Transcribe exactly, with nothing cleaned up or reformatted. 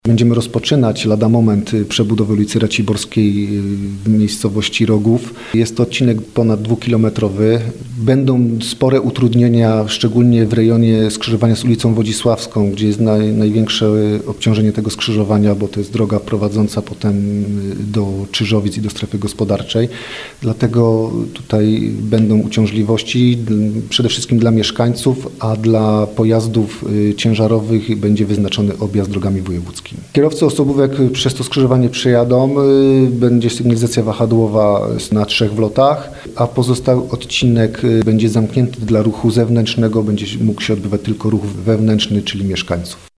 Będziemy rozpoczynać lada moment przebudowę ulicy Raciborskiej w miejscowości Rogów. Jest to odcinek ponad dwukilometrowy. Będą spore utrudnienia, szczególnie w rejonie skrzyżowania z ulicą Wodzisławską, gdzie jest naj, największe obciążenie tego skrzyżowania, bo to jest droga prowadząca potem do Czyżowic i do strefy gospodarczej. Dlatego tutaj będą uciążliwości przede wszystkim dla mieszkańców, a dla pojazdów ciężarowych będzie wyznaczony objazd drogami wojewódzkimi. Kierowcy osobówek przez to skrzyżowanie przejadą, będzie sygnalizacja wahadłowa na trzech wlotach, a pozostały odcinek będzie zamknięty dla ruchu zewnętrznego, będzie mógł się odbywać tylko ruch wewnętrzny, czyli mieszkańców.